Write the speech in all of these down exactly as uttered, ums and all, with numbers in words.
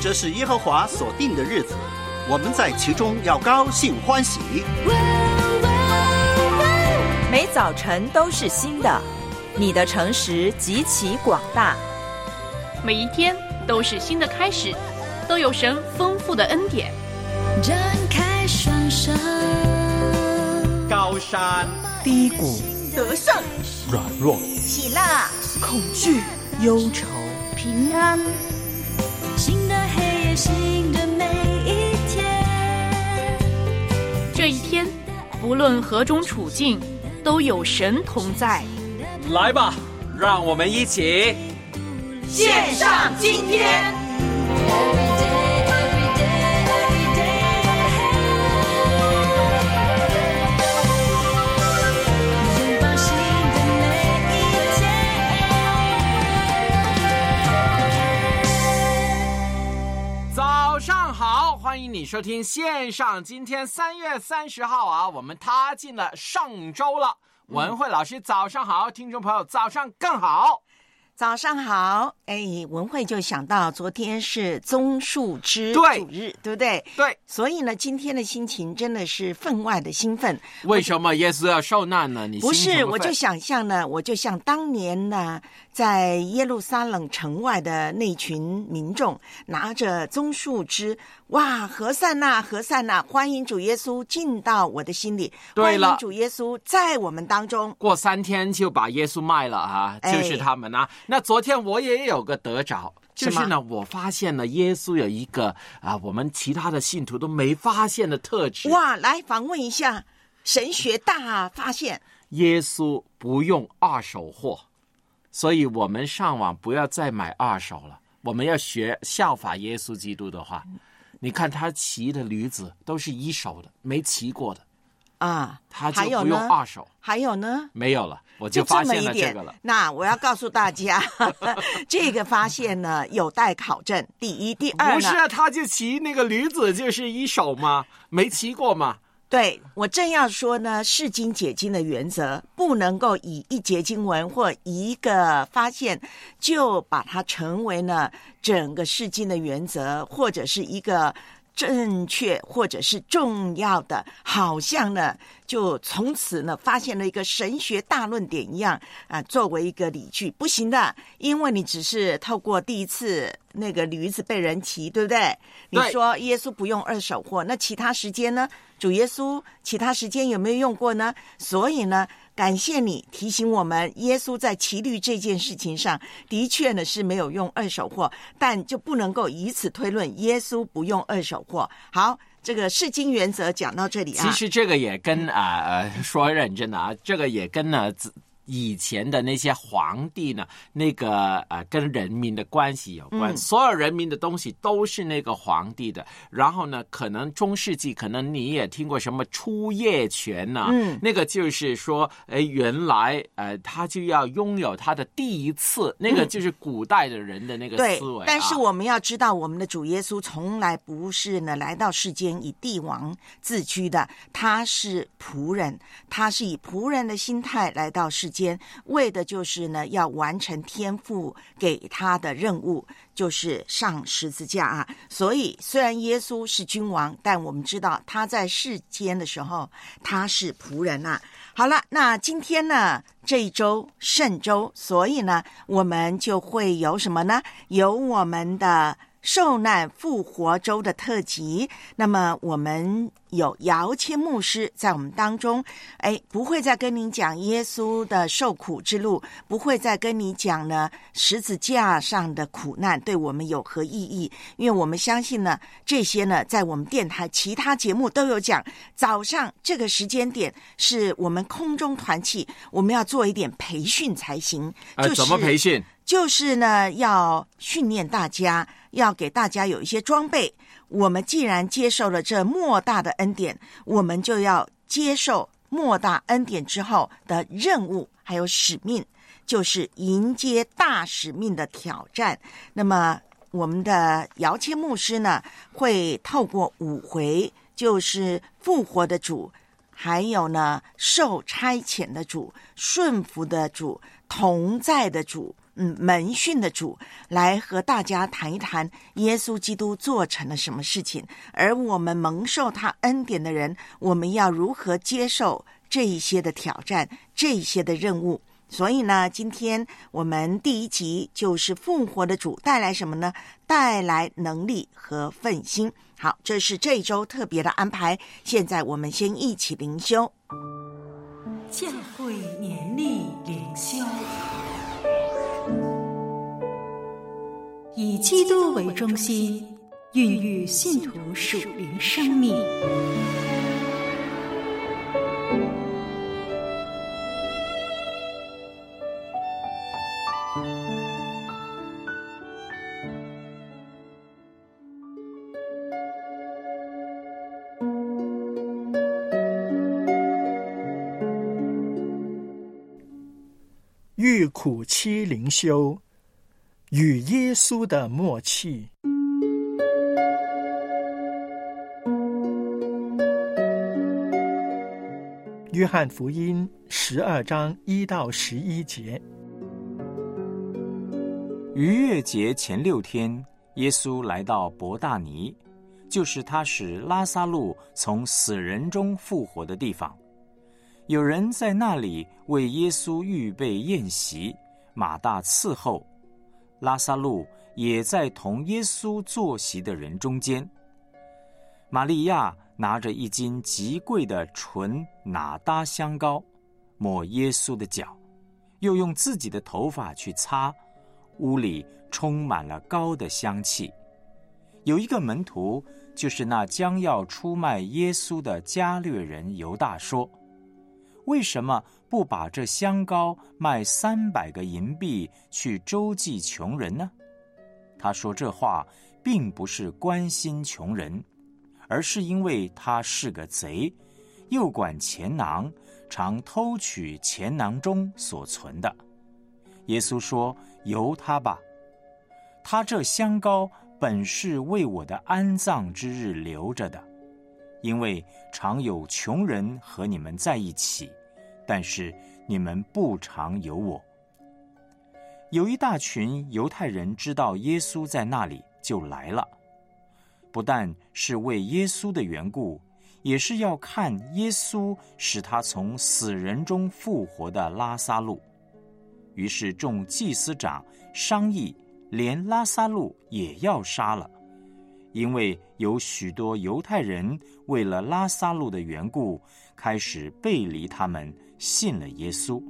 这是耶和华所定的日子，我们在其中要高兴欢喜。 每早晨都是新的，你的诚实极其广大。 每一天都是新的开始，都有神丰富的恩典。 展开双手， 高山低谷， 得胜软弱， 喜乐恐惧忧愁， 平安。 新的黑夜，新的每一天。 这一天不论何种处境，都有神同在。 来吧，让我们一起献上今天。 早上好，欢迎你收听线上今天三月三十号啊，我们踏进了上周了。文慧老师早上好，听众朋友早上更好。 早上好，哎，文慧就想到昨天是棕树枝对主日，对不对？ 对， 所以呢，今天的心情真的是分外的兴奋。 为什么耶稣要受难呢？你不是， 心怎么分我就想象呢，我就像当年呢，在耶路撒冷城外的那群民众，拿着棕树枝，哇，和散那，和散那，欢迎主耶稣进到我的心里， 对了欢迎主耶稣在我们当中。 过三天就把耶稣卖了啊，就是他们啊。那昨天我也有个得着，就是呢，我发现了耶稣有一个啊，我们其他的信徒都没发现的特质。 哇，来访问一下神学大发现， 耶稣不用二手货，所以我们上网不要再买二手了。我们要学效法耶稣基督的话，你看他骑的驴子都是一手的，没骑过的啊， 他就不用二手。 还有呢？ 没有了，我就发现了这个了。 那我要告诉大家，这个发现呢有待考证。第一，第二呢？ 不是啊，他就骑那个驴子就是一手吗？没骑过吗？ 对，我正要说呢，释经解经的原则不能够以一节经文或一个发现就把它成为呢整个释经的原则，或者是一个正确或者是重要的，好像呢就从此呢发现了一个神学大论点一样啊，作为一个理据，不行的，因为你只是透过第一次那个驴子被人骑，对不对？你说耶稣不用二手货，那其他时间呢？主耶稣其他时间有没有用过呢？所以呢，感谢你提醒我们，耶稣在骑驴这件事情上的确呢是没有用二手货，但就不能够以此推论耶稣不用二手货。好，这个释经原则讲到这里啊。 其实这个也跟啊呃说认真的啊，这个也跟呢以前的那些皇帝呢，那个呃跟人民的关系有关、嗯、所有人民的东西都是那个皇帝的。然后呢，可能中世纪可能你也听过什么出业权呢、啊嗯、那个就是说哎，原来呃他就要拥有他的第一次，那个就是古代的人的那个思维、啊、 对，但是我们要知道，我们的主耶稣从来不是呢来到世间以帝王自居的，他是仆人，他是以仆人的心态来到世间，为的就是呢要完成天父给他的任务，就是上十字架啊。所以虽然耶稣是君王，但我们知道他在世间的时候他是仆人啊。好了，那今天呢这一周圣周，所以呢我们就会有什么呢？有我们的受难复活周的特辑。那么我们有姚谦牧师在我们当中，哎，不会再跟您讲耶稣的受苦之路，不会再跟你讲呢十字架上的苦难对我们有何意义，因为我们相信呢这些呢在我们电台其他节目都有讲。早上这个时间点是我们空中团契，我们要做一点培训才行。 呃、 就是、 怎么培训？ 就是呢要训练大家，要给大家有一些装备。我们既然接受了这莫大的恩典，我们就要接受莫大恩典之后的任务还有使命，就是迎接大使命的挑战。那么我们的姚谦牧师呢会透过五回，就是复活的主，还有呢受差遣的主，顺服的主，同在的主， 嗯门训的主，来和大家谈一谈耶稣基督做成了什么事情，而我们蒙受他恩典的人，我们要如何接受这一些的挑战，这一些的任务。所以呢，今天我们第一集就是复活的主带来什么呢？带来能力和奋心。好，这是这一周特别的安排。现在我们先一起灵修。 教会年历灵修，以基督为中心，孕育信徒属灵生命。 遇苦期灵修，与耶稣的默契。约翰福音十二章一到十一节。 逾越节前六天，耶稣来到伯大尼，就是他使拉撒路从死人中复活的地方。有人在那里为耶稣预备宴席，马大伺候，拉撒路也在同耶稣坐席的人中间。玛利亚拿着一斤极贵的纯哪搭香膏，抹耶稣的脚，又用自己的头发去擦，屋里充满了膏的香气。有一个门徒，就是那将要出卖耶稣的加略人犹大说，为什么不把这香膏卖三百个银币去周济穷人呢？他说这话并不是关心穷人，而是因为他是个贼，又管钱囊，常偷取钱囊中所存的。耶稣说，由他吧，他这香膏本是为我的安葬之日留着的，因为常有穷人和你们在一起，但是你们不常有我。有一大群犹太人知道耶稣在那里，就来了，不但是为耶稣的缘故，也是要看耶稣使他从死人中复活的拉撒路。于是众祭司长商议，连拉撒路也要杀了，因为有许多犹太人为了拉撒路的缘故，开始背离他们，信了耶稣。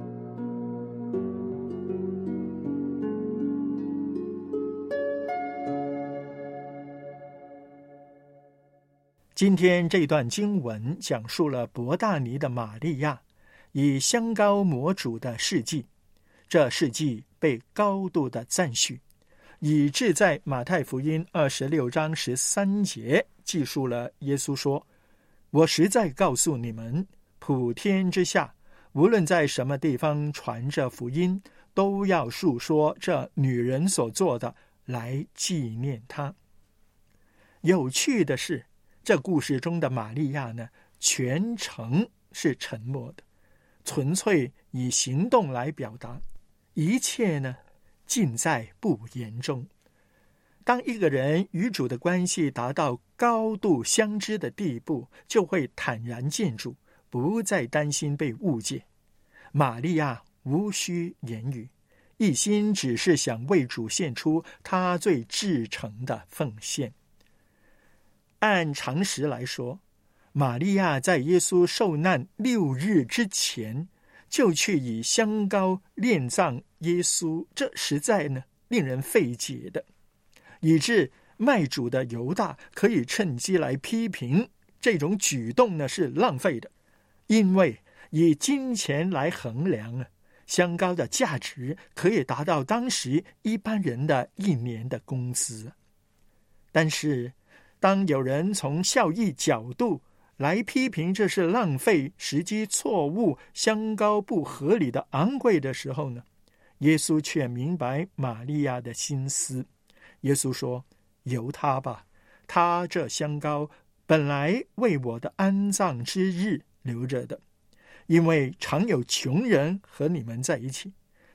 今天这段经文讲述了伯大尼的玛利亚以香膏抹主的事迹，这事迹被高度的赞许，以致在马太福音二十六章十三节记述了耶稣说，我实在告诉你们，普天之下无论在什么地方传着福音，都要述说这女人所做的，来纪念她。有趣的是，这故事中的玛利亚呢，全程是沉默的，纯粹以行动来表达，一切呢尽在不言中。当一个人与主的关系达到高度相知的地步，就会坦然见主，不再担心被误解。玛利亚无需言语，一心只是想为主献出他最至诚的奉献。按常识来说，玛利亚在耶稣受难六日之前就去以香膏殓葬耶稣，这实在呢令人费解的，以致卖主的犹大可以趁机来批评这种举动呢是浪费的，因为以金钱来衡量啊，香膏的价值可以达到当时一般人的一年的工资。但是当有人从效益角度来批评这是浪费、时机错误、香膏不合理的昂贵的时候呢，耶稣却明白玛利亚的心思。耶稣说，由他吧，他这香膏本来为我的安葬之日留着的，因为常有穷人和你们在一起，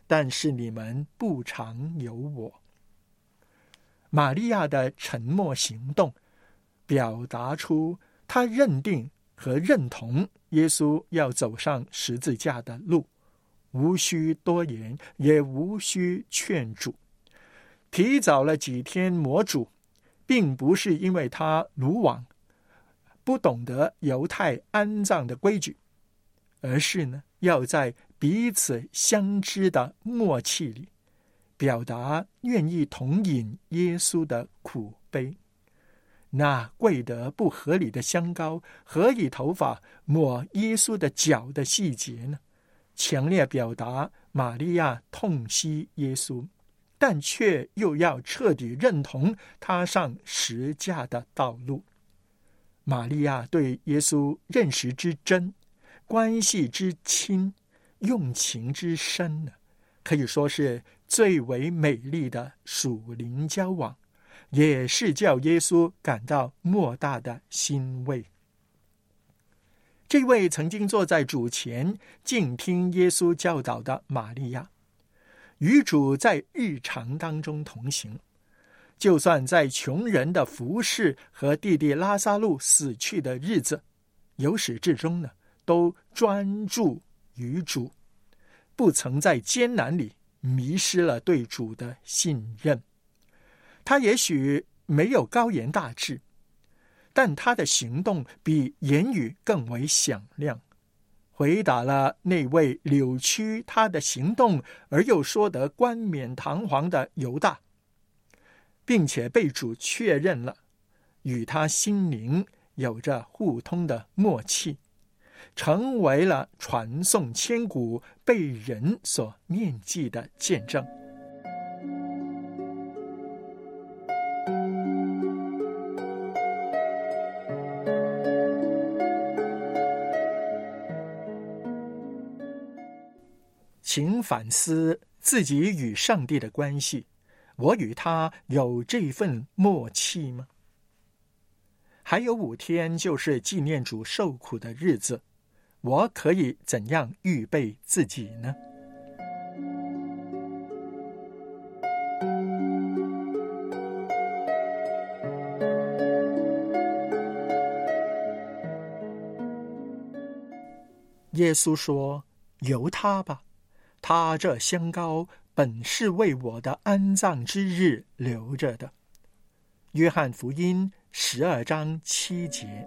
但是你们不常有我。玛利亚的沉默行动表达出她认定和认同耶稣要走上十字架的路，无需多言，也无需劝阻。提早了几天抹主，并不是因为他鲁莽，不懂得犹太安葬的规矩，而是呢，要在彼此相知的默契里，表达愿意同饮耶稣的苦悲。那贵得不合理的香膏和以头发抹耶稣的脚的细节呢，强烈表达玛利亚痛惜耶稣，但却又要彻底认同他上十架的道路。玛利亚对耶稣认识之真，关系之亲，用情之深呢，可以说是最为美丽的属灵交往，也是叫耶稣感到莫大的欣慰。这位曾经坐在主前静听耶稣教导的玛利亚，与主在日常当中同行，就算在穷人的服侍和弟弟拉撒路死去的日子，由始至终呢，都专注于主，不曾在艰难里迷失了对主的信任。他也许没有高言大志，但他的行动比言语更为响亮，回答了那位扭曲他的行动而又说得冠冕堂皇的犹大，并且被主确认了与他心灵有着互通的默契，成为了传颂千古被人所念记的见证。请反思自己与上帝的关系，我与他有这份默契吗？还有五天就是纪念主受苦的日子，我可以怎样预备自己呢？耶稣说：由他吧，他这香膏本是为我的安葬之日留着的。约翰福音十二章七节。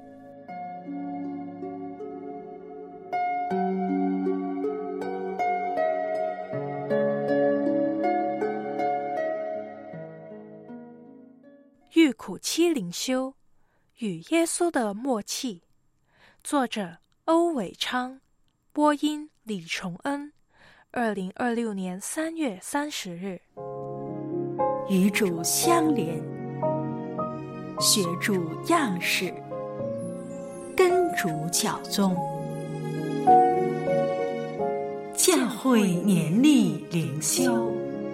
遇苦期灵修，与耶稣的默契。作者欧伟昌，播音李崇恩。二零二六年三月三十日， 与主相连，学主样式，跟主脚踪，教会年历灵修。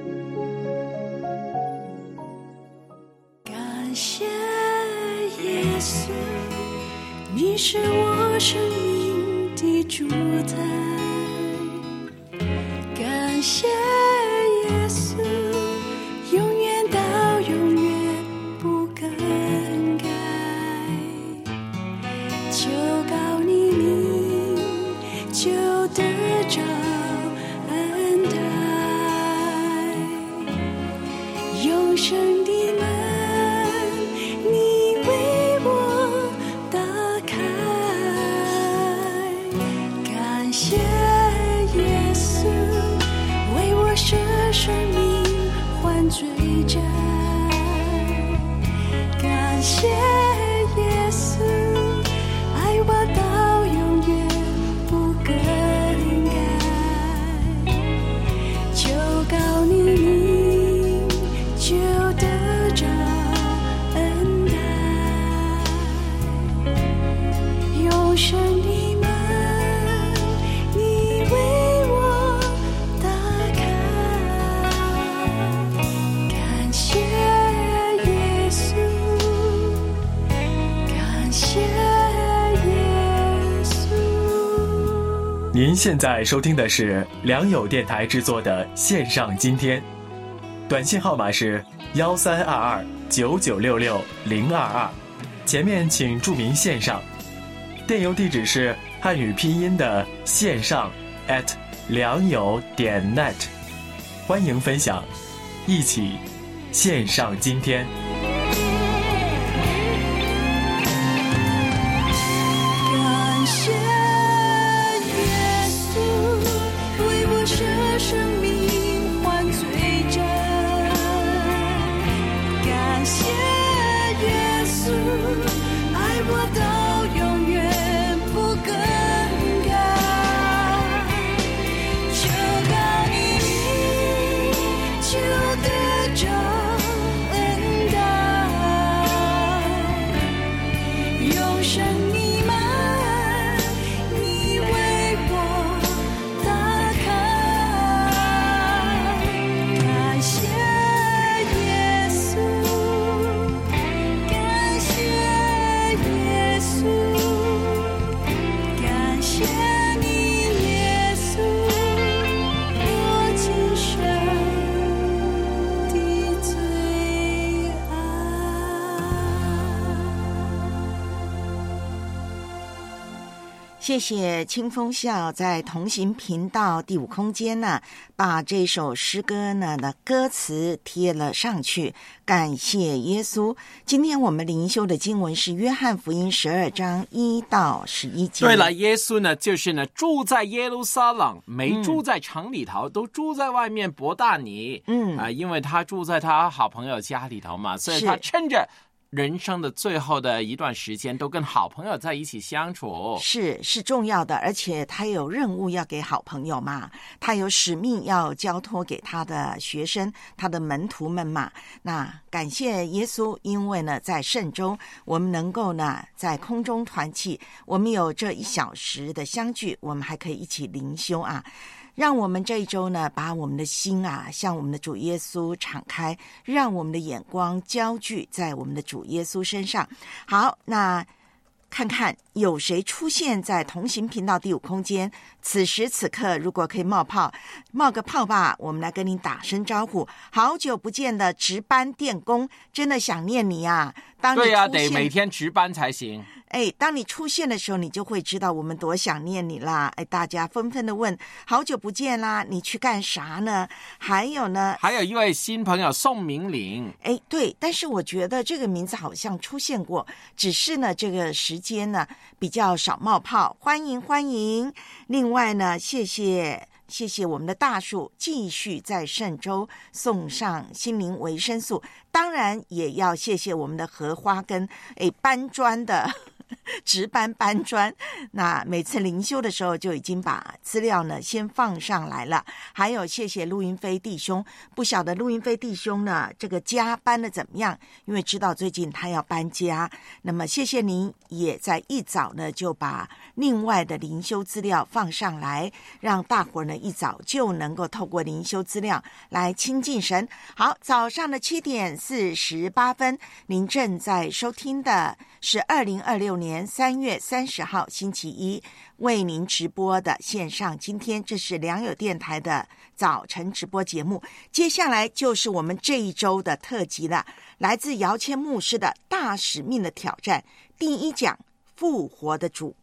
感谢耶稣，你是我生命的主宰。感谢耶稣，永远到永远不更改。求告你名，就得着恩待。永生的门，你为我打开。感谢耶稣，为我舍生命还罪债。感谢耶稣，爱我到永远不更改。求告你名，就得着恩待。永生的门，你为我打开。感谢耶稣，感谢耶稣。 您现在收听的是良友电台制作的线上今天，短信号码是幺三二二九九六六零二二，前面请注明线上。电邮地址是汉语拼音的线上 at 良友点 net， 欢迎分享，一起线上今天。 感谢耶稣为我舍生命换罪证，感谢耶稣爱我到永远不更改，求告你名，就得着恩待，永生弥漫，你为我打开。感谢耶稣，感谢耶稣，感谢你耶稣，我今生的最爱。 谢谢清风笑在同行频道第五空间呢，把这首诗歌呢的歌词贴了上去。感谢耶稣。今天我们灵修的经文是约翰福音十二章一到十一节。 对了，耶稣呢就是呢住在耶路撒冷，没住在城里头，嗯、都住在外面伯大尼。嗯啊、呃，因为他住在他好朋友家里头嘛，所以他趁着人生的最后的一段时间都跟好朋友在一起相处， 是是重要的，而且他有任务要给好朋友嘛，他有使命要交托给他的学生，他的门徒们嘛。那感谢耶稣，因为呢在圣周我们能够呢在空中团契，我们有这一小时的相聚，我们还可以一起灵修啊。让我们这一周呢，把我们的心啊向我们的主耶稣敞开，让我们的眼光焦聚在我们的主耶稣身上。好，那看看有谁出现在同行频道第五空间。此时此刻如果可以冒泡冒个泡吧，我们来跟你打声招呼。好久不见的值班电工，真的想念你啊。当你对啊，得每天值班才行。 哎，当你出现的时候，你就会知道我们多想念你啦。哎，大家纷纷的问，好久不见啦，你去干啥呢？还有呢， 还有一位新朋友宋明玲。 哎，对，但是我觉得这个名字好像出现过，只是呢这个时间呢比较少冒泡。欢迎欢迎。另外呢，谢谢谢谢我们的大树继续在圣周送上心灵维生素，当然也要谢谢我们的荷花跟哎搬砖的值班搬砖，那每次灵修的时候就已经把资料呢先放上来了。还有谢谢陆云飞弟兄，不晓得陆云飞弟兄呢这个家搬的怎么样，因为知道最近他要搬家，那么谢谢您也在一早呢就把另外的灵修资料放上来，让大伙儿呢一早就能够透过灵修资料来亲近神。好，早上的七点四十八分，您正在收听的是二零二六年三月三十号星期一为您直播的线上今天，这是良友电台的早晨直播节目。接下来就是我们这一周的特辑了，来自姚谦牧师的大使命的挑战第一讲，复活的主。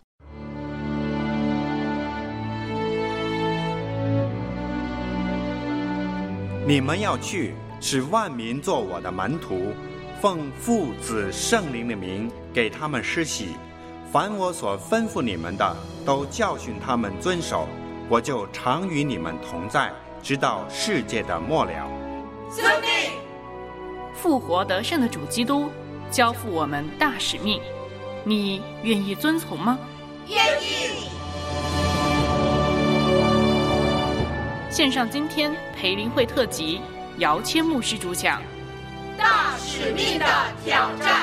你们要去，使万民做我的门徒，奉父子圣灵的名给他们施洗，凡我所吩咐你们的，都教训他们遵守，我就常与你们同在，直到世界的末了。 遵命。复活得胜的主基督交付我们大使命，你愿意遵从吗？ 愿意。 线上今天培灵会特辑，姚谦牧师主讲， 大使命的挑战。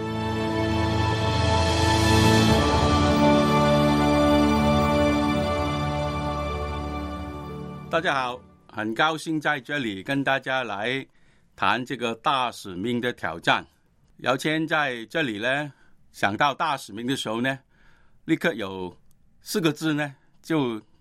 大家好，很高兴在这里跟大家来谈这个大使命的挑战。姚谦在这里呢，想到大使命的时候呢，立刻有四个字呢就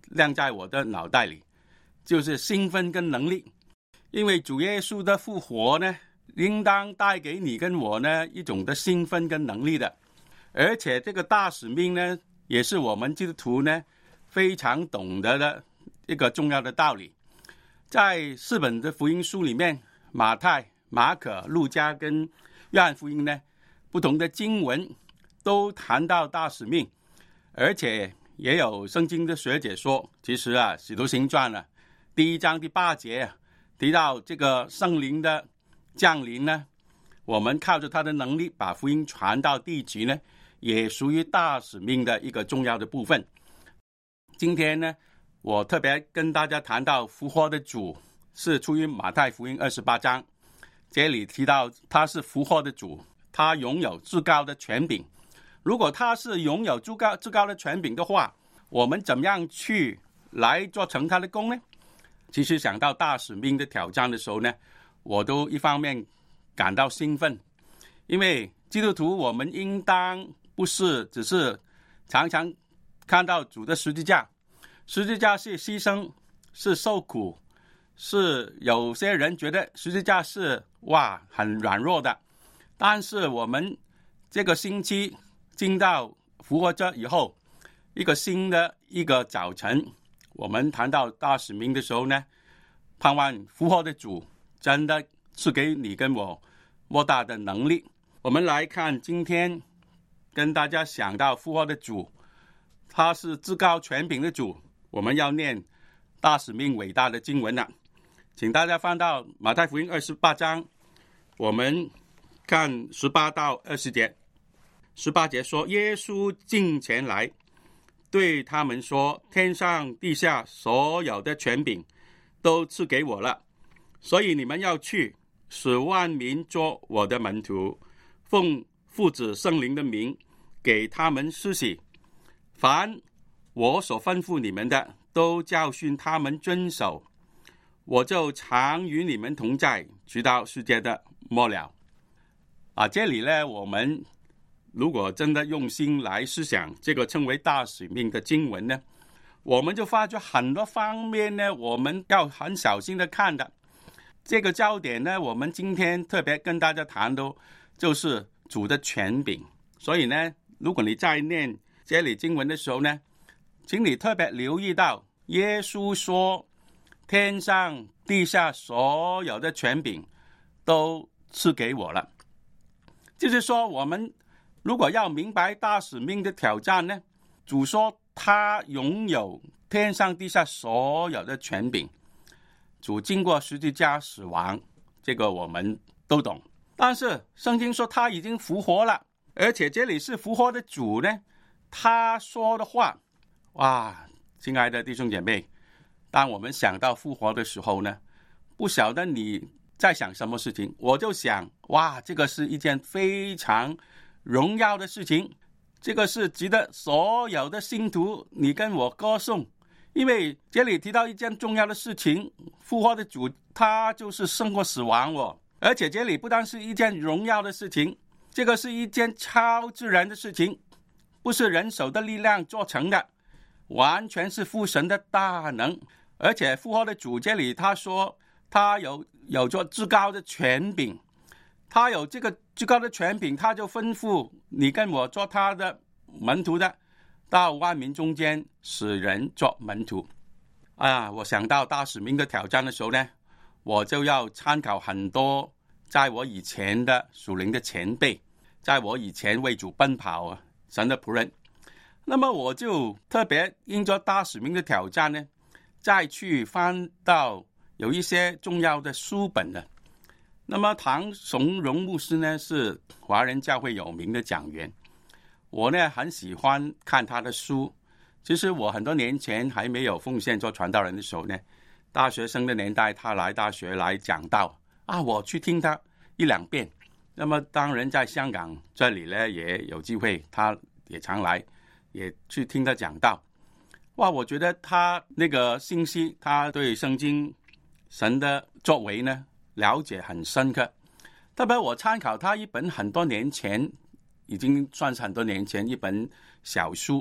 亮在我的脑袋里，就是兴奋跟能力。因为主耶稣的复活呢，应当带给你跟我呢一种的兴奋跟能力的。而且这个大使命呢，也是我们基督徒呢非常懂得的一个重要的道理。在四本的福音书里面，马太、马可、路加跟约翰福音呢，不同的经文都谈到大使命。而且也有圣经的学者说，其实啊，使徒行传啊第一章第八节啊提到这个圣灵的降临呢，我们靠着他的能力把福音传到地极呢，也属于大使命的一个重要的部分。今天呢，我特别跟大家谈到复活的主是出于马太福音二十八章，这里提到他是复活的主，他拥有至高的权柄。如果他是拥有至高至高的权柄的话，我们怎么样去来做成他的功呢？其实想到大使命的挑战的时候呢，我都一方面感到兴奋，因为基督徒我们应当不是只是常常看到主的十字架，十字架是牺牲，是受苦，是有些人觉得十字架是哇很软弱的，但是我们这个星期进到复活节以后，一个新的一个早晨，我们谈到大使命的时候呢，盼望复活的主真的是给你跟我莫大的能力。我们来看今天跟大家想到复活的主，他是至高权柄的主，我们要念大使命伟大的经文了。请大家翻到马太福音二十八章，我们看十八到二十节。十八节说，耶稣近前来对他们说，天上地下所有的权柄都赐给我了，所以你们要去，使万民做我的门徒，奉父子圣灵的名给他们施洗，凡我所吩咐你们的都教训他们遵守，我就常与你们同在，直到世界的末了。啊，这里呢，我们如果真的用心来思想这个称为大使命的经文呢，我们就发觉很多方面呢，我们要很小心的看的。这个焦点呢，我们今天特别跟大家谈的就是主的权柄。所以呢，如果你在念这里经文的时候呢，请你特别留意到耶稣说，天上地下所有的权柄都赐给我了。就是说，我们如果要明白大使命的挑战呢，主说他拥有天上地下所有的权柄，主经过十字架死亡，这个我们都懂。但是圣经说他已经复活了，而且这里是复活的主呢，他说的话，哇，亲爱的弟兄姐妹，当我们想到复活的时候呢，不晓得你在想什么事情，我就想，哇，这个是一件非常荣耀的事情，这个是值得所有的信徒你跟我歌颂。因为这里提到一件重要的事情，复活的主他就是胜过死亡哦，而且这里不单是一件荣耀的事情，这个是一件超自然的事情，不是人手的力量做成的，完全是父神的大能。而且复活的主这里他说他有有着至高的权柄，他有这个至高的权柄，他就吩咐你跟我做他的门徒的，到万民中间使人做门徒。啊，我想到大使命的挑战的时候呢，我就要参考很多在我以前的属灵的前辈，在我以前为主奔跑神的仆人。那么我就特别因着大使命的挑战呢，再去翻到有一些重要的书本的。那么唐崇荣牧师呢，是华人教会有名的讲员，我呢很喜欢看他的书。其实我很多年前还没有奉献做传道人的时候呢，大学生的年代他来大学来讲道啊，我去听他一两遍。那么当然在香港这里呢也有机会，他也常来，也去听他讲道。哇，我觉得他那个信息，他对圣经神的作为呢了解很深刻。特别我参考他一本很多年前，已经算是很多年前一本小书，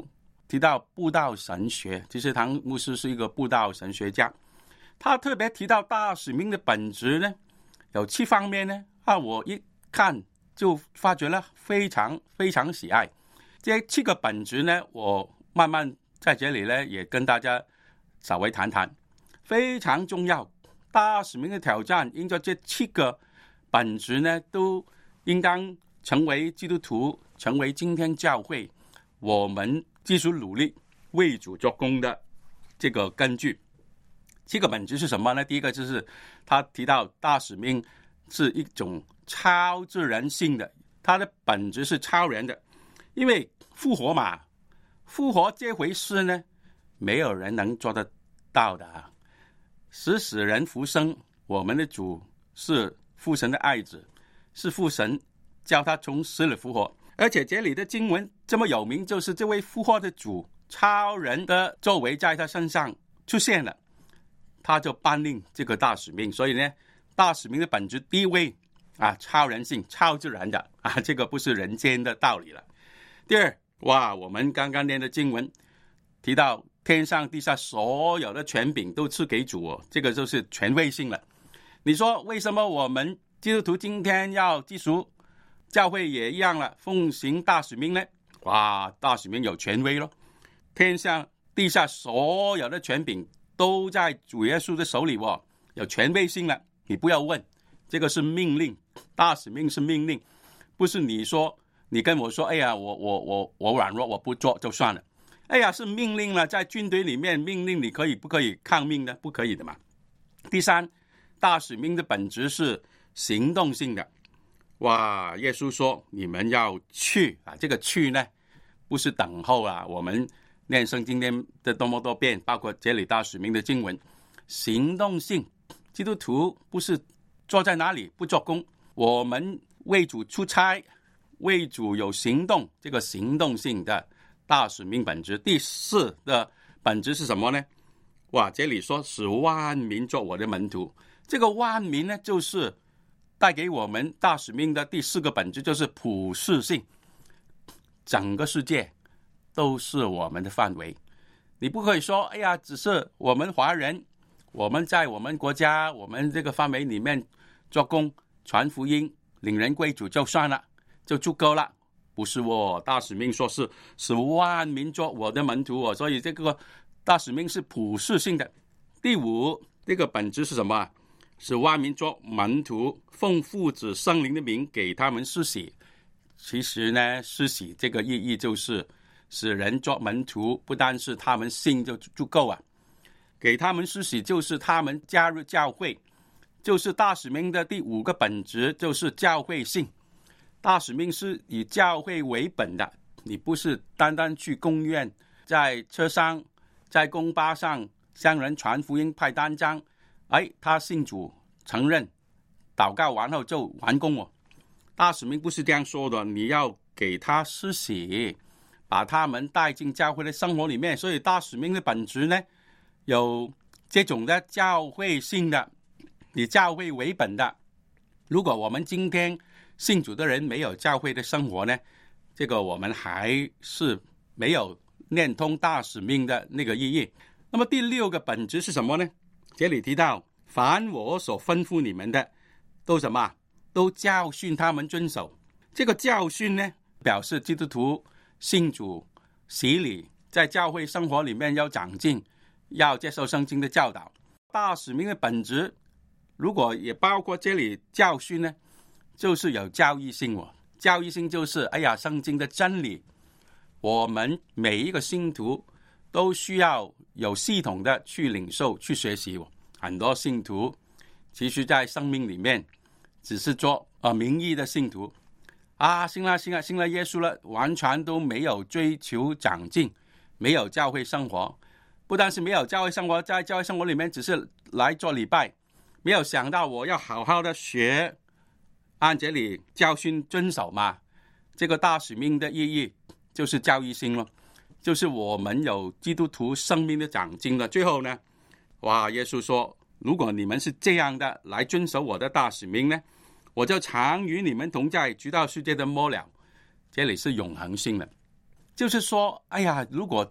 提到布道神学，其实唐牧师是一个布道神学家，他特别提到大使命的本质呢，有七方面呢，啊，我一看就发觉了非常非常喜爱。这七个本质呢，我慢慢在这里呢也跟大家稍微谈谈，非常重要。大使命的挑战，因着这七个本质呢，都应当成为基督徒，成为今天教会我们继续努力为主做工的这个根据。七个本质是什么呢？第一个就是他提到大使命是一种超自然性的，它的本质是超人的，因为复活嘛，复活这回事呢，没有人能做得到的啊。使死人复生，我们的主是父神的爱子，是父神叫他从死里复活。而且这里的经文这么有名，就是这位复活的主超人的作为在他身上出现了，他就颁令这个大使命。所以呢，大使命的本质第一位啊，超人性，超自然的啊，这个不是人间的道理了。第二，哇，我们刚刚念的经文提到天上地下所有的权柄都赐给主哦，这个就是权威性了。你说为什么我们基督徒今天要基督教会也一样了，奉行大使命呢？哇，大使命有权威咯，天上地下所有的权柄都在主耶稣的手里哦，有权威性了。你不要问，这个是命令，大使命是命令，不是你说你跟我说，哎呀，我我我我软弱，我不做就算了。哎呀，是命令了，在军队里面命令你可以不可以抗命呢？不可以的嘛。第三，大使命的本质是行动性的。哇，耶稣说你们要去啊，这个去呢不是等候啊，我们念圣经念的多么多遍，包括这里大使命的经文，行动性。基督徒不是坐在哪里不做工，我们为主出差，为主有行动，这个行动性的大使命本质。第四的本质是什么呢？哇，这里说使万民做我的门徒，这个万民呢，就是带给我们大使命的第四个本质，就是普世性，整个世界都是我们的范围。你不可以说，哎呀，只是我们华人，我们在我们国家，我们这个范围里面做工传福音领人归主就算了，就足够了。不是哦，大使命说是使万民做我的门徒哦，所以这个大使命是普世性的。第五，这个本质是什么？使万民做门徒，奉父子圣灵的名给他们施洗。其实呢，施洗这个意义就是使人做门徒，不单是他们信就足够啊，给他们施洗就是他们加入教会，就是大使命的第五个本质，就是教会性。大使命是以教会为本的，你不是单单去公园，在车上，在公巴上向人传福音派单张，哎，他信主承认祷告完后就完工哦。大使命不是这样说的，你要给他施洗，把他们带进教会的生活里面。所以大使命的本质呢，有这种的教会性的，以教会为本的。如果我们今天信主的人没有教会的生活呢，这个我们还是没有念通大使命的那个意义。那么第六个本质是什么呢？这里提到凡我所吩咐你们的都什么？都教训他们遵守。这个教训呢，表示基督徒信主洗礼，在教会生活里面要长进，要接受圣经的教导。大使命的本质如果也包括这里教训呢，就是有教义性哦。教义性就是哎呀，圣经的真理，我们每一个信徒都需要有系统的去领受去学习哦。很多信徒其实在生命里面只是做呃名义的信徒啊，信了信了信了耶稣了，完全都没有追求长进，没有教会生活。不但是没有教会生活，在教会生活里面只是来做礼拜，没有想到我要好好的学，按这里教训遵守嘛。这个大使命的意义就是教义性了，就是我们有基督徒生命的长进了。最后呢，哇，耶稣说，如果你们是这样的来遵守我的大使命呢，我就常与你们同在，直到世界的末了。这里是永恒性的，就是说，哎呀，如果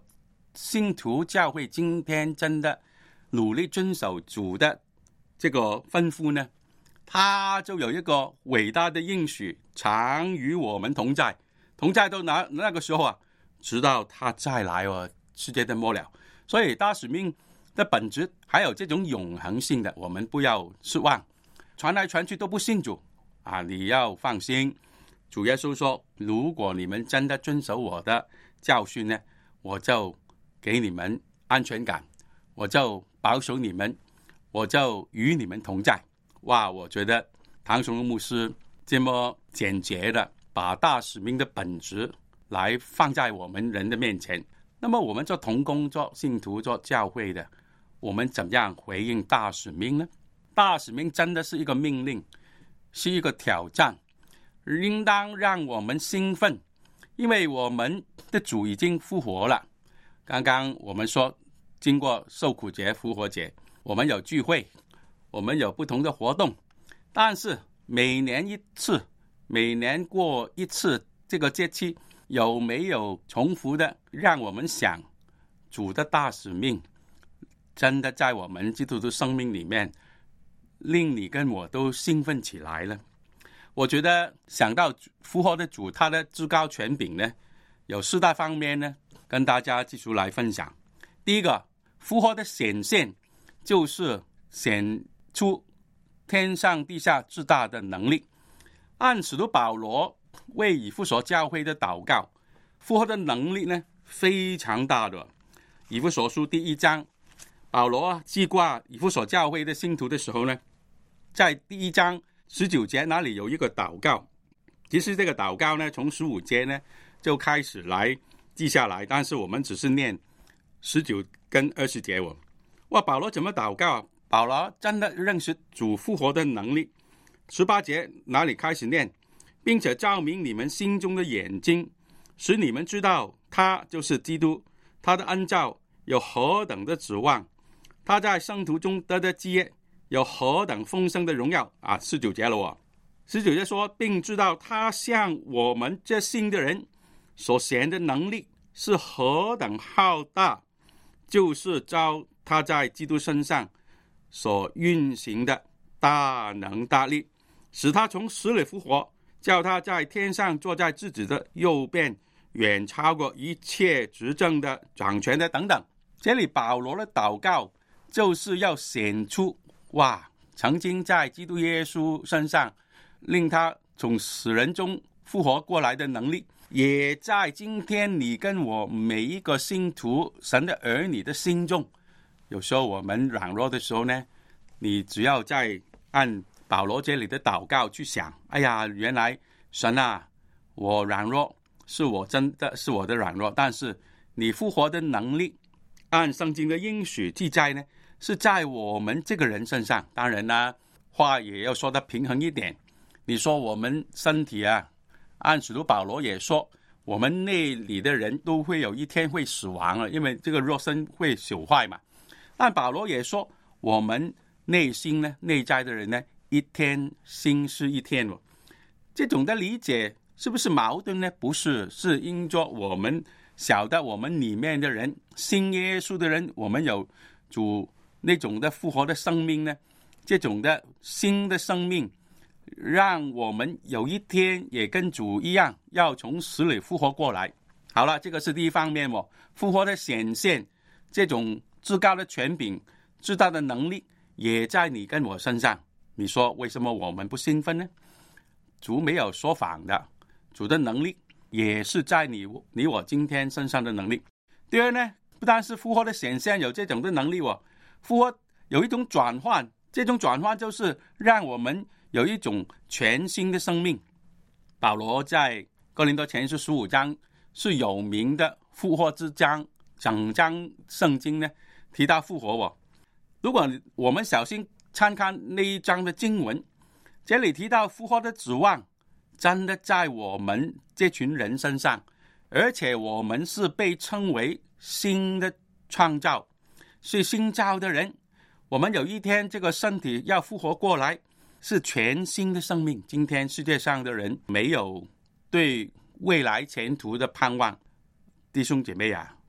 信徒教会今天真的努力遵守主的这个吩咐呢，他就有一个伟大的应许，常与我们同在，同在到那那个时候啊，直到他再来哦，世界的末了。所以大使命的本质还有这种永恒性的，我们不要失望。传来传去都不信主啊，你要放心。主耶稣说，如果你们真的遵守我的教训呢，我就给你们安全感，我就保守你们，我就与你们同在。哇，我觉得唐崇荣牧师这么简洁的把大使命的本质来放在我们人的面前。那么我们做同工、做信徒、做教会的，我们怎样回应大使命呢？大使命真的是一个命令，是一个挑战，应当让我们兴奋，因为我们的主已经复活了。刚刚我们说，经过受苦节、复活节，我们有聚会，我们有不同的活动，但是每年一次，每年过一次这个节期，有没有重复的让我们想主的大使命真的在我们基督徒生命里面令你跟我都兴奋起来了？我觉得想到复活的主，他的至高权柄呢，有四大方面呢，跟大家继续来分享。第一个，复活的显现就是显出天上地下至大的能力。按使徒保罗为以弗所教会的祷告，复活的能力呢非常大的。以弗所书第一章，保罗记挂以弗所教会的信徒的时候呢，在第一章十九节那里有一个祷告。其实这个祷告呢，从十五节呢就开始来记下来，但是我们只是念十九跟二十节。我哇，保罗怎么祷告啊？保罗真的认识主复活的能力。十八节哪里开始念，并且照明你们心中的眼睛，使你们知道他就是基督，他的恩召有何等的指望，他在圣徒中得的基业有何等丰盛的荣耀啊！十九节了哦，十九节说，并知道他向我们这信的人所显的能力是何等浩大，就是照他在基督身上所运行的大能大力，使他从死里复活，叫他在天上坐在自己的右边，远超过一切执政的、掌权的等等。这里保罗的祷告就是要显出，哇，曾经在基督耶稣身上令他从死人中复活过来的能力，也在今天你跟我每一个信徒、神的儿女的心中。有时候我们软弱的时候呢，你只要在按保罗这里的祷告去想，哎呀，原来神啊，我软弱，是我真的是我的软弱，但是你复活的能力，按圣经的应许记载呢，是在我们这个人身上。当然啦，话也要说得平衡一点。你说我们身体啊，按使徒保罗也说，我们内里的人都会有一天会死亡了，因为这个肉身会朽坏嘛。但保罗也说，我们内心呢，内在的人呢，一天新是一天。这种的理解是不是矛盾呢？不是，是因着我们晓得我们里面的人，信耶稣的人，我们有主那种的复活的生命呢，这种的新的生命，让我们有一天也跟主一样，要从死里复活过来。好了，这个是第一方面哦，复活的显现，这种至高的权柄、至大的能力，也在你跟我身上。你说为什么我们不兴奋呢？主没有说谎的，主的能力也是在你你我今天身上的能力。第二呢，不但是复活的显现有这种的能力哦，复活有一种转换，这种转换就是让我们有一种全新的生命。保罗在哥林多前书十五章是有名的复活之章，整章圣经呢提到复活哦。如果我们小心参看那一章的经文，这里提到复活的指望真的在我们这群人身上，而且我们是被称为新的创造，是新造的人。我们有一天这个身体要复活过来，是全新的生命。今天世界上的人没有对未来前途的盼望，弟兄姐妹啊，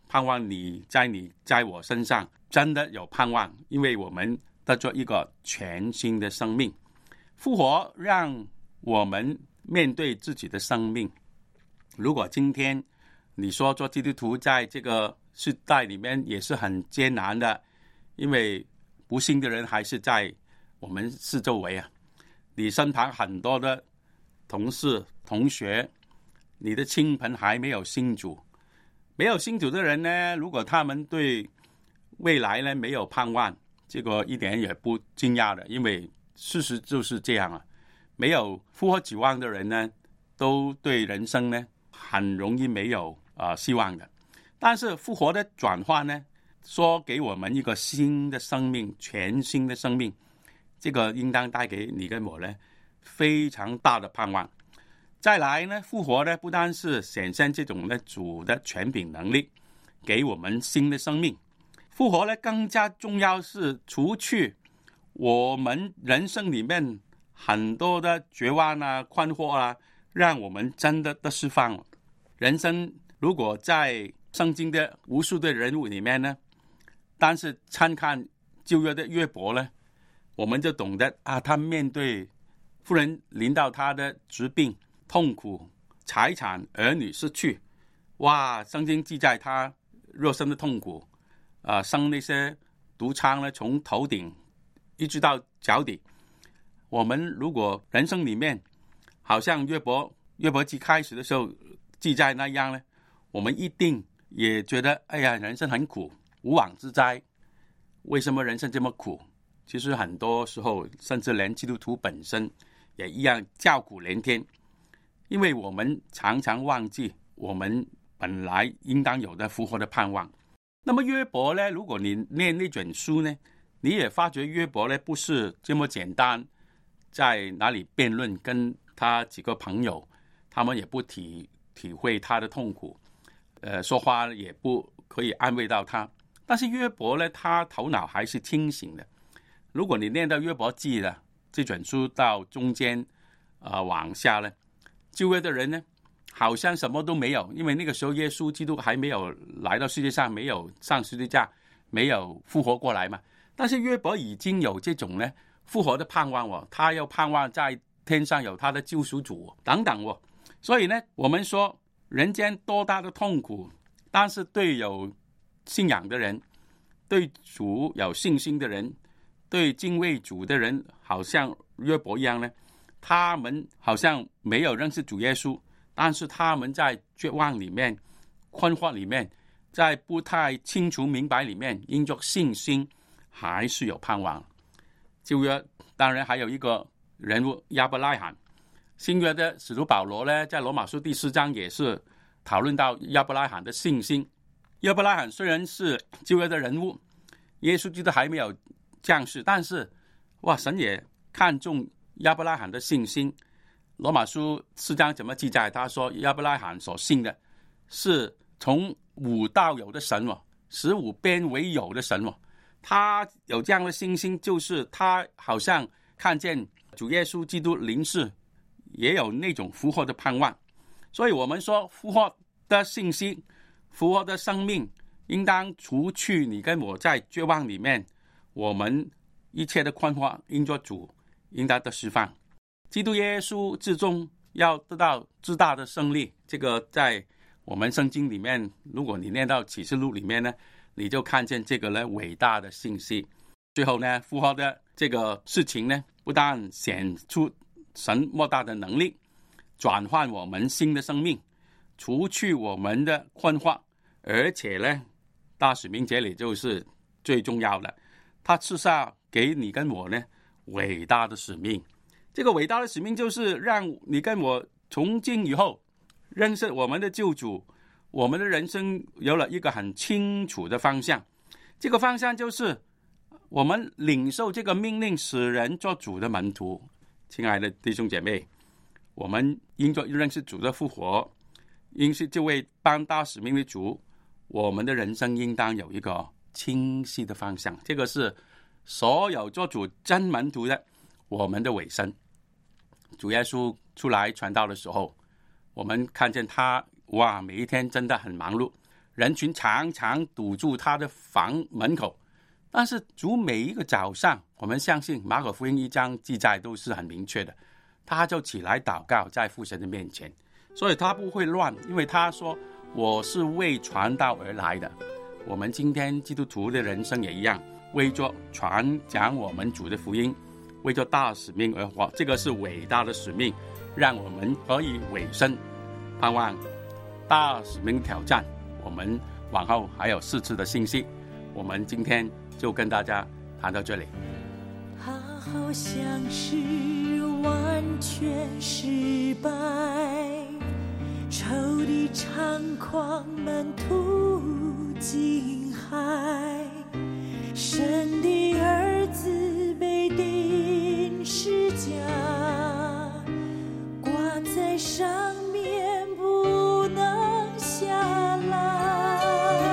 盼望你在你在我身上真的有盼望，因为我们得着一个全新的生命。复活让我们面对自己的生命。如果今天你说做基督徒在这个时代里面也是很艰难的，因为不信的人还是在我们四周围啊，你身旁很多的同事同学，你的亲朋还没有信主。没有信主的人呢，如果他们对未来呢没有盼望，这个一点也不惊讶的，因为事实就是这样啊。没有复活指望的人呢，都对人生呢很容易没有呃希望的。但是复活的转换呢，说给我们一个新的生命，全新的生命，这个应当带给你跟我呢非常大的盼望。再来呢，复活呢不单是显现这种呢主的权柄能力，给我们新的生命。复活呢更加重要是除去我们人生里面很多的绝望啊、困惑啊，让我们真的的释放。人生如果在圣经的无数的人物里面呢，但是参看旧约的约伯呢，我们就懂得啊，他面对夫人临到他的疾病、痛苦、财产、儿女失去，哇！圣经记载他肉身的痛苦，啊、呃，生那些毒疮呢，从头顶一直到脚底。我们如果人生里面好像约伯约伯记开始的时候记载那样呢，我们一定也觉得哎呀，人生很苦，无妄之灾。为什么人生这么苦？其实很多时候，甚至连基督徒本身也一样叫苦连天。因为我们常常忘记我们本来应当有的复活的盼望。那么约伯呢，如果你念那卷书呢，你也发觉约伯呢不是这么简单，在哪里辩论，跟他几个朋友，他们也不体体会他的痛苦，呃，说话也不可以安慰到他。但是约伯呢，他头脑还是清醒的。如果你念到约伯记的这卷书到中间，呃，往下呢，旧约的人呢，好像什么都没有，因为那个时候耶稣基督还没有来到世界上，没有上十字架，没有复活过来嘛。但是约伯已经有这种呢复活的盼望哦，他要盼望在天上有他的救赎主等等哦。所以呢，我们说人间多大的痛苦，但是对有信仰的人，对主有信心的人，对敬畏主的人，好像约伯一样呢，他们好像没有认识主耶稣，但是他们在绝望里面、困惑里面，在不太清楚明白里面，因着信心还是有盼望。旧约当然还有一个人物亚伯拉罕，新约的使徒保罗呢，在罗马书第四章也是讨论到亚伯拉罕的信心。亚伯拉罕虽然是旧约的人物，耶稣基督还没有降世，但是哇，神也看重亚伯拉罕的信心。罗马书四章怎么记载？他说亚伯拉罕所信的是从无到有的神哦，使无边为有的神哦。他有这样的信心，就是他好像看见主耶稣基督临世，也有那种复活的盼望。所以我们说复活的信息、复活的生命，应当除去你跟我在绝望里面，我们一切的困惑，因着主应当得释放。基督耶稣至终要得到至大的胜利，这个在我们圣经里面，如果你念到启示录里面呢，你就看见这个呢伟大的信息。最后呢，复活的这个事情呢，不但显出神莫大的能力，转换我们新的生命，除去我们的困惑，而且呢，大使命节里就是最重要的，他赐下给你跟我呢伟大的使命。这个伟大的使命就是让你跟我从今以后认识我们的救主，我们的人生有了一个很清楚的方向。这个方向就是我们领受这个命令，使人做主的门徒。亲爱的弟兄姐妹，我们因着认识主的复活，因是这位颁大使命的主，我们的人生应当有一个清晰的方向。这个是所有做主真门徒的我们的尾声。主耶稣出来传道的时候，我们看见他哇，每一天真的很忙碌， 人群常常堵住他的房门口。但是主每一个早上，我们相信马可福音一章记载都是很明确的，他就起来祷告在父神的面前，所以他不会乱，因为他说我是为传道而来的。我们今天基督徒的人生也一样，为着传讲我们主的福音，为着大使命而活，这个是伟大的使命，让我们可以委身。盼望大使命挑战，我们往后还有四次的信息，我们今天就跟大家谈到这里。 他好像是完全失败，仇敌猖狂，门徒惊骇，神的儿子被钉十架，挂在上面不能下来，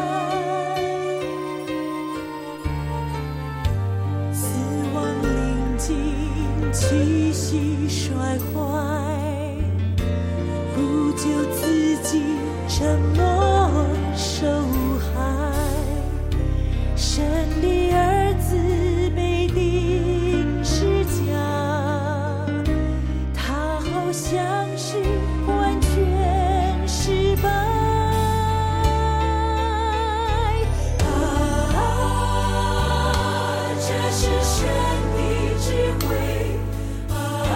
死亡临近，气息衰坏，不救自己沉默受害，神的儿子被钉十架，他好像是完全失败，啊，这是神的智慧，啊，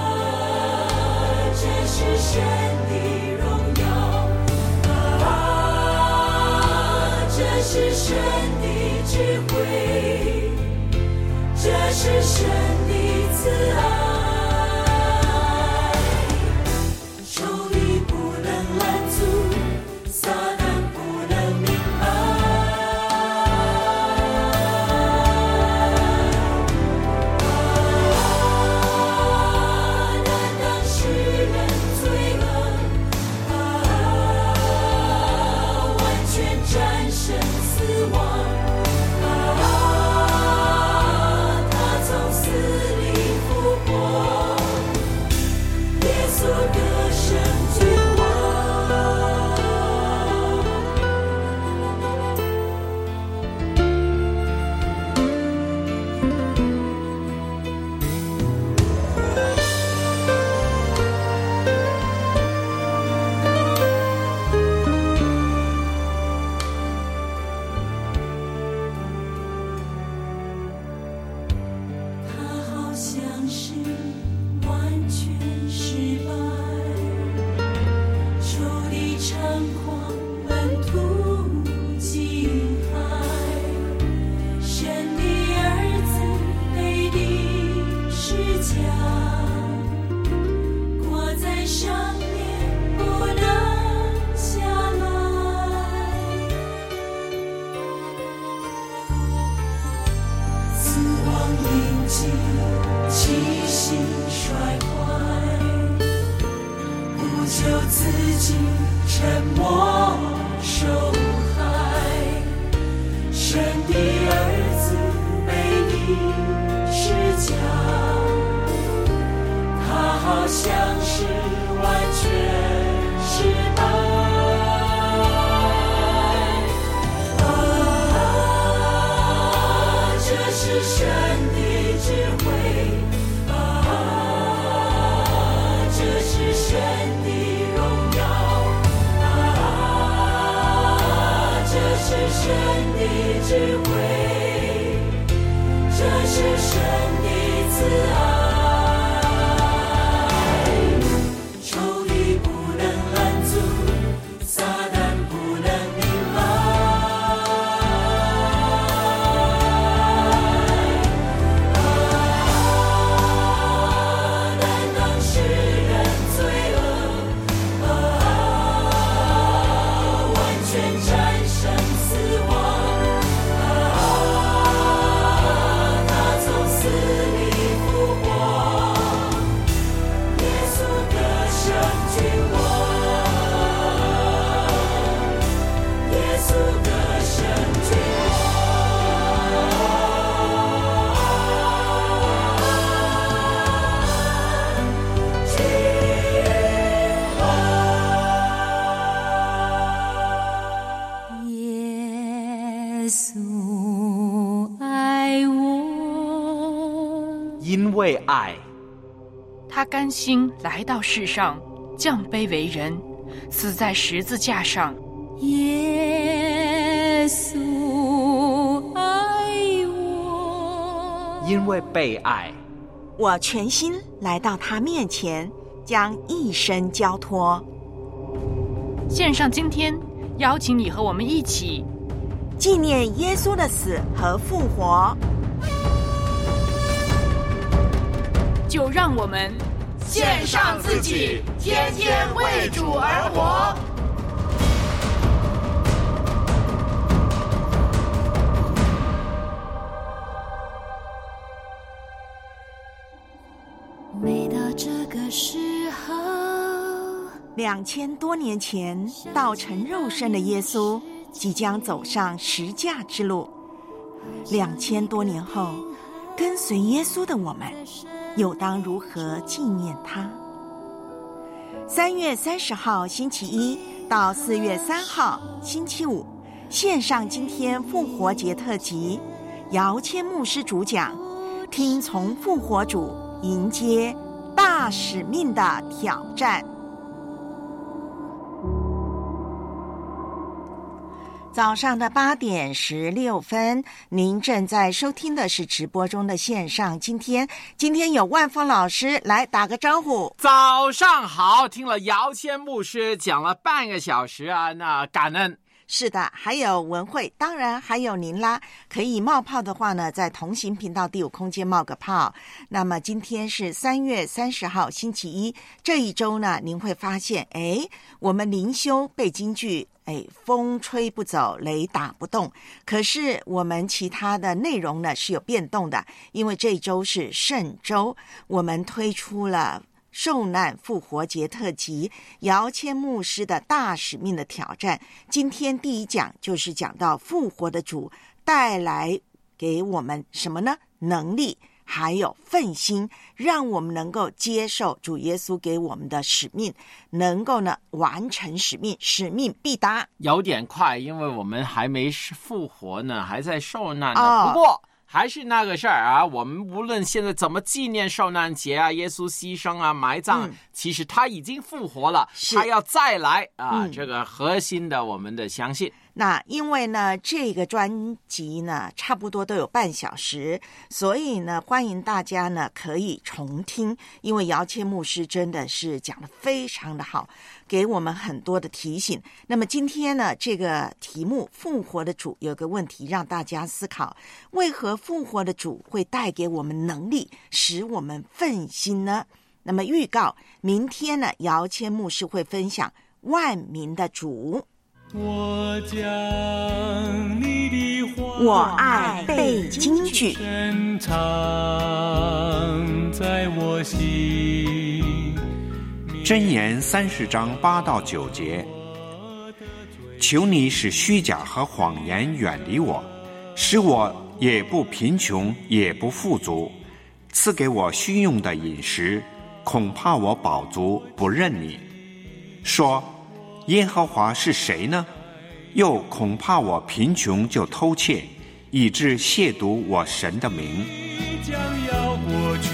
这是神的荣耀，这是神的智慧，这是神的慈爱，仇敌不能拦阻，撒旦不能明白，啊，难当世人罪恶，啊，完全战胜死亡，啊，他从死里复活，耶稣得胜君王。他好像是完全失败，仇敌猖狂，门徒惊骇，神的儿子被钉十架，挂在上面不能下来，死亡临近，气息衰坏，不救自己沉默受害，神的儿子被钉十架，他好像是完全失败，啊，这是神的智慧，啊，这是神的荣耀，啊，这是神的智慧，这是神的慈爱，仇敌不能拦阻，撒旦不能明白，啊，难当世人罪恶，啊，完全战胜死亡，啊， 因为爱， 他甘心来到世上，降卑为人，死在十字架上。 耶稣爱我， 因为被爱， 我全心来到他面前，将一生交托。 献上今天，邀请你和我们一起纪念耶稣的死和复活。 就让我们献上自己，天天为主而活。 每到这个时候， 两千多年前道成肉身的耶稣即将走上十架之路。两千多年后，跟随耶稣的我们又当如何纪念他？三月三十号星期一到四月三号星期五，线上今天复活节特辑，姚谦牧师主讲，听从复活主，迎接大使命的挑战。早上的八点十六分，您正在收听的是直播中的线上今天。今天有万峰老师来打个招呼。 早上好，听了姚谦牧师讲了半个小时啊，那感恩。 是的，还有文慧，当然还有您啦。可以冒泡的话呢，在同行频道第五空间冒个泡。那么今天是三月三十号星期一，这一周呢，您会发现，哎，我们灵修背金句，哎，风吹不走，雷打不动。可是我们其他的内容呢是有变动的，因为这一周是圣周，我们推出了受难复活节特辑，姚谦牧师的大使命的挑战。今天第一讲就是讲到复活的主带来给我们什么呢？能力还有奋心，让我们能够接受主耶稣给我们的使命，能够呢完成使命，使命必达。 有点快，因为我们还没复活呢，还在受难呢。 哦、 不过还是那个事儿啊，我们无论现在怎么纪念受难节啊，耶稣牺牲啊，埋葬，嗯、其实他已经复活了，他要再来啊、嗯，这个核心的我们的相信。 那因为呢，这个专辑呢，差不多都有半小时，所以呢，欢迎大家呢可以重听，因为姚谦牧师真的是讲得非常的好，给我们很多的提醒。那么今天呢，这个题目复活的主有个问题让大家思考，为何复活的主会带给我们能力，使我们奋心呢？那么预告明天呢，姚谦牧师会分享万民的主。 我将你的话， 我爱背金句， 深藏在我心。 箴言三十章八到九节，求你使虚假和谎言远离我，使我也不贫穷也不富足，赐给我需用的饮食，恐怕我饱足不认你。说耶和华是谁呢？又恐怕我贫穷就偷窃，以致亵渎我神的名。 将要过去，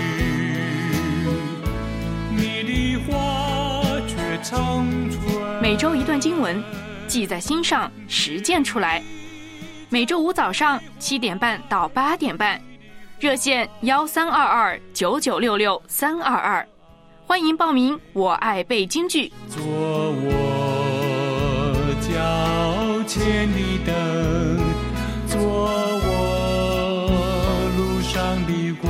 你的话却长存。 每周一段经文，记在心上，实践出来。每周五早上七点半到八点半，热线幺三二二九九六六三二二，欢迎报名。我爱背金句。 做我脚前的灯，做我路上的光。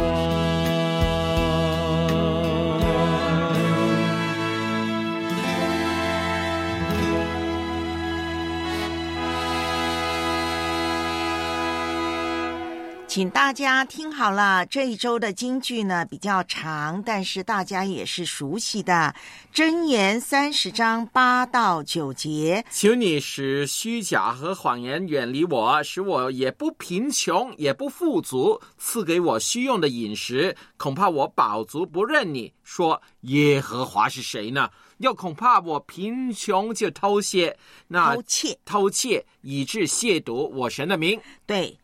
请大家听好了，这一周的金句呢比较长，但是大家也是熟悉的。箴言三十章八到九节， 求你使虚假和谎言远离我，使我也不贫穷也不富足，赐给我需用的饮食，恐怕我饱足不认你。说耶和华是谁呢？又恐怕我贫穷就偷窃，那偷窃偷窃以致亵渎我神的名。 对，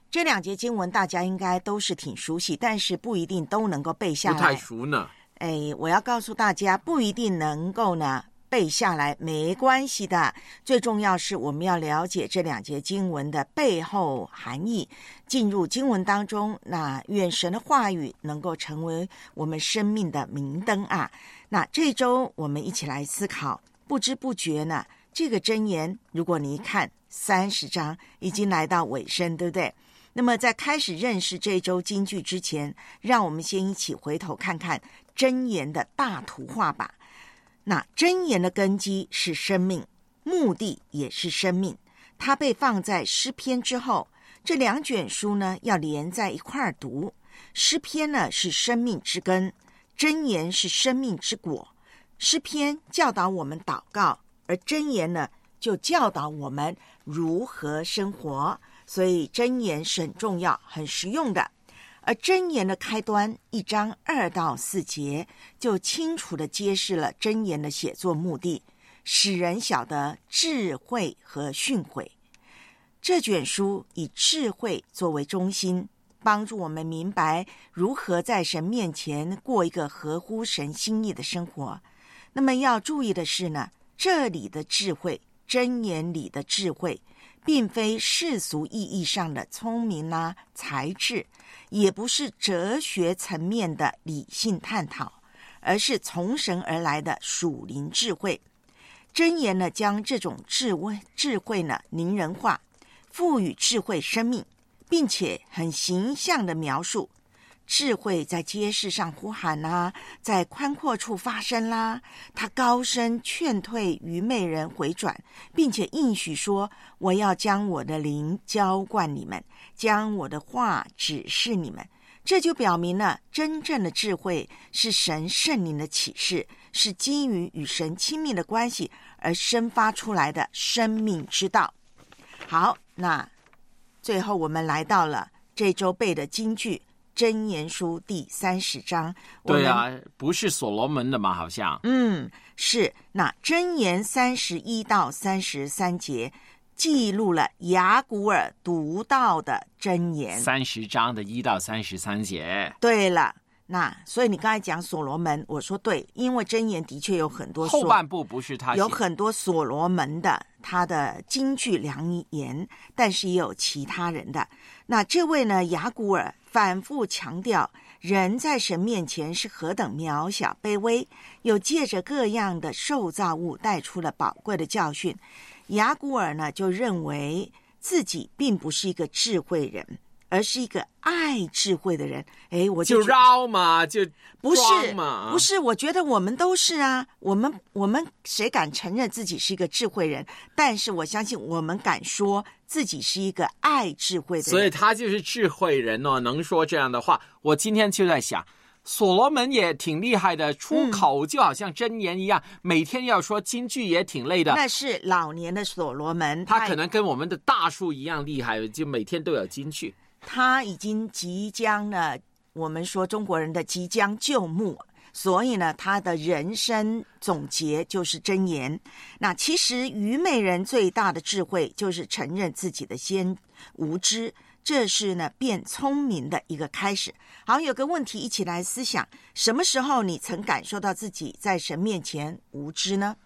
这两节经文大家应该都是挺熟悉，但是不一定都能够背下来。 不太熟呢。 哎，我要告诉大家，不一定能够呢背下来，没关系的。最重要是我们要了解这两节经文的背后含义，进入经文当中，那愿神的话语能够成为我们生命的明灯啊。那这周我们一起来思考，不知不觉呢，这个箴言，如果你一看三十章已经来到尾声，对不对？那么在开始认识这周金句之前，让我们先一起回头看看箴言的大图画吧。那箴言的根基是生命，目的也是生命，它被放在诗篇之后，这两卷书呢要连在一块儿读。诗篇呢是生命之根，箴言是生命之果。诗篇教导我们祷告，而箴言呢就教导我们如何生活，所以箴言是很重要很实用的。而箴言的开端一章二到四节就清楚地揭示了箴言的写作目的，使人晓得智慧和训诲。这卷书以智慧作为中心，帮助我们明白如何在神面前过一个合乎神心意的生活。那么要注意的是呢，这里的智慧，箴言里的智慧，并非世俗意义上的聪明啊、才智，也不是哲学层面的理性探讨，而是从神而来的属灵智慧。箴言呢，将这种智慧智慧呢拟人化，赋予智慧生命，并且很形象的描述智慧在街市上呼喊啦、啊，在宽阔处发声啦、啊。他高声劝退愚昧人回转，并且应许说：“我要将我的灵浇灌你们，将我的话指示你们。”这就表明了，真正的智慧是神圣灵的启示，是基于与神亲密的关系而生发出来的生命之道。好，那最后我们来到了这周背的金句。箴言书第三十章， 对啊，不是所罗门的吗？好像， 嗯，是。那箴言三十一到三十三节记录了雅古尔读到的箴言， 三十章的一到三十三节。 对了，那所以你刚才讲所罗门，我说对，因为箴言的确有很多后半部不是他写， 有很多所罗门的他的金句良言，但是也有其他人的。那这位呢，雅古尔反复强调人在神面前是何等渺小卑微，又借着各样的受造物带出了宝贵的教训。雅古尔呢就认为自己并不是一个智慧人，而是一个爱智慧的人。诶，我就就绕嘛，就不是嘛， 不是，我觉得我们都是啊，我们我们谁敢承认自己是一个智慧人？但是我相信我们敢说自己是一个爱智慧的人， 所以他就是智慧人哦，能说这样的话。我今天就在想，所罗门也挺厉害的，出口就好像箴言一样、嗯、每天要说金句也挺累的。 那是老年的所罗门， 他可能跟我们的大树一样厉害，就每天都有金句。 他已经即将呢，我们说中国人的即将就木，所以呢，他的人生总结就是箴言。那其实愚昧人最大的智慧就是承认自己的先无知，这是呢变聪明的一个开始。好，有个问题一起来思想，什么时候你曾感受到自己在神面前无知呢？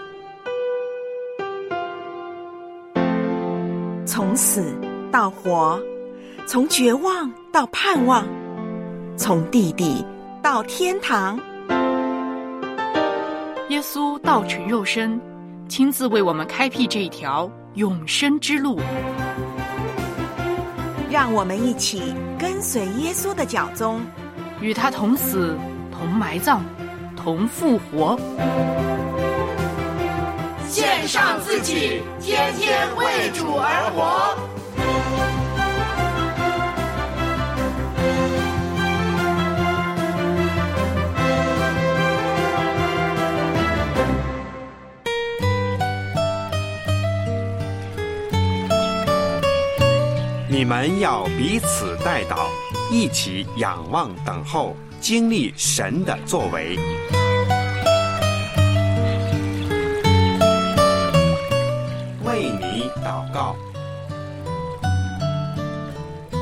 从死到活，从绝望到盼望，从地底到天堂。 耶稣道成肉身，亲自为我们开辟这一条永生之路。 让我们一起跟随耶稣的脚踪， 与他同死，同埋葬，同复活。 献上自己，天天为主而活。 你们要彼此代祷，一起仰望等候，经历神的作为。为你祷告。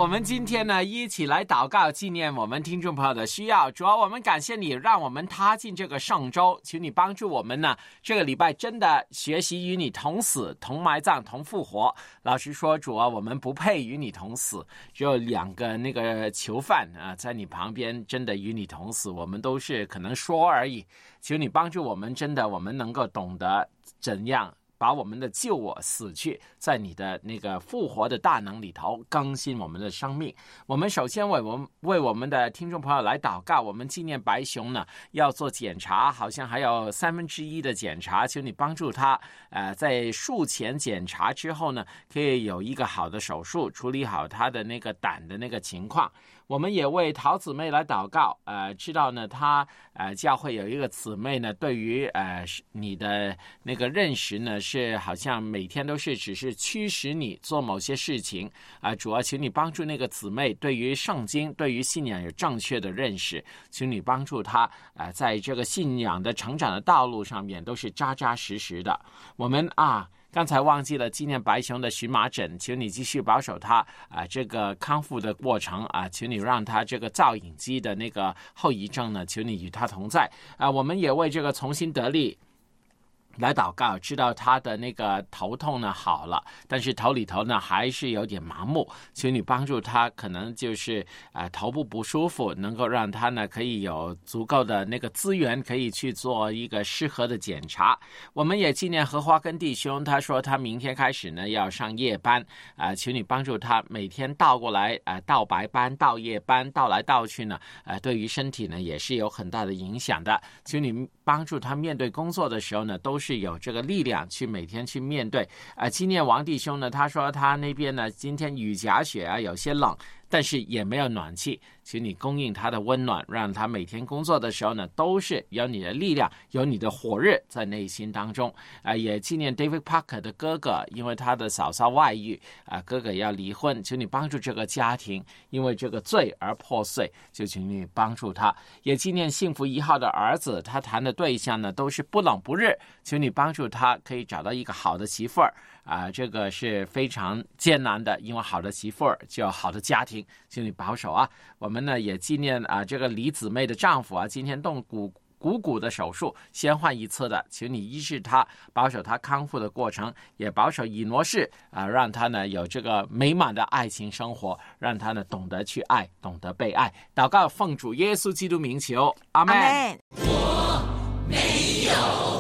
我们今天呢一起来祷告，纪念我们听众朋友的需要。主要我们感谢你，让我们踏进这个圣周，求你帮助我们呢这个礼拜真的学习与你同死、同埋葬、同复活。老实说，主啊，我们不配与你同死，只有两个那个囚犯啊在你旁边，真的与你同死，我们都是可能说而已。求你帮助我们，真的我们能够懂得怎样把我们的旧我死去，在你的那个复活的大能里头更新我们的生命。我们首先为我们为我们的听众朋友来祷告。我们纪念白熊呢要做检查，好像还有三分之一的检查，求你帮助他呃，在术前检查之后呢，可以有一个好的手术，处理好他的那个胆的那个情况。我们也为陶姊妹来祷告，呃，知道呢，她呃教会有一个姊妹呢，对于呃你的那个认识呢，是好像每天都是只是驱使你做某些事情啊、呃。主要请你帮助那个姊妹，对于圣经、对于信仰有正确的认识，请你帮助她啊、呃，在这个信仰的成长的道路上面都是扎扎实实的。我们啊。刚才忘记了纪念白熊的荨麻疹，求你继续保守他啊、呃，这个康复的过程啊，求你让他这个造影机的那个后遗症呢，求你与他同在啊、呃。我们也为这个重新得力来祷告，知道他的那个头痛呢好了，但是头里头呢还是有点麻木，求你帮助他，可能就是呃头部不舒服，能够让他呢可以有足够的那个资源，可以去做一个适合的检查。我们也纪念荷花根弟兄，他说他明天开始呢要上夜班啊、呃，求你帮助他每天倒过来啊、呃，倒白班、倒夜班，倒来倒去呢，呃，对于身体呢也是有很大的影响的。求你帮助他面对工作的时候呢，都是是有这个力量去每天去面对。呃，纪念王弟兄呢，他说他那边呢今天雨夹雪啊，有些冷，但是也没有暖气，请你供应他的温暖，让他每天工作的时候呢，都是有你的力量，有你的火热在内心当中。啊、呃，也纪念 David Parker 的哥哥，因为他的嫂嫂外遇，啊、呃，哥哥要离婚，请你帮助这个家庭，因为这个罪而破碎，就请你帮助他。也纪念幸福一号的儿子，他谈的对象呢都是不冷不热，请你帮助他可以找到一个好的媳妇儿。啊、呃，这个是非常艰难的，因为好的媳妇儿就有好的家庭，请你保守啊。我们呢也纪念啊、呃、这个李姊妹的丈夫啊，今天动骨股骨的手术，先换一次的，请你医治他，保守他康复的过程，也保守以挪士啊、呃，让他呢有这个美满的爱情生活，让他呢懂得去爱，懂得被爱。祷告奉主耶稣基督名求，阿们。 我没有。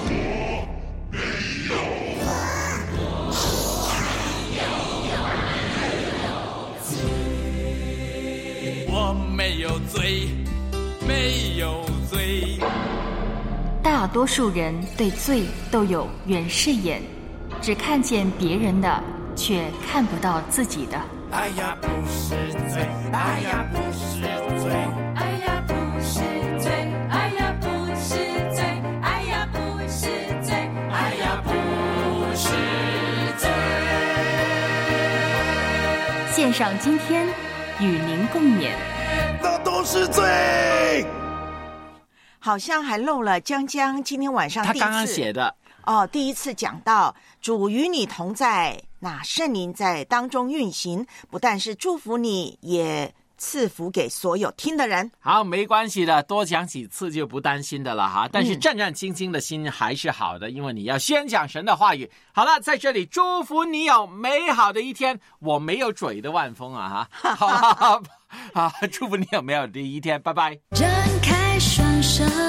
我没有罪，没有罪。 大多数人对罪都有远视眼，只看见别人的，却看不到自己的。 哎呀，不是罪，哎呀，不是罪，哎呀，不是罪，哎呀，不是罪，哎呀，不是罪，哎呀，不是罪。 献上今天与您共勉。 那都是罪。 好像还漏了江江今天晚上第一次他刚刚写的哦，第一次讲到主与你同在，那圣灵在当中运行，不但是祝福你，也赐福给所有听的人。 好，没关系的，多讲几次就不担心的了哈。但是战战兢兢的心还是好的，因为你要宣讲神的话语。好了，在这里祝福你有美好的一天。我没有嘴的万峰啊哈，好，好，祝福你有美好的一天，拜拜。 张开双手。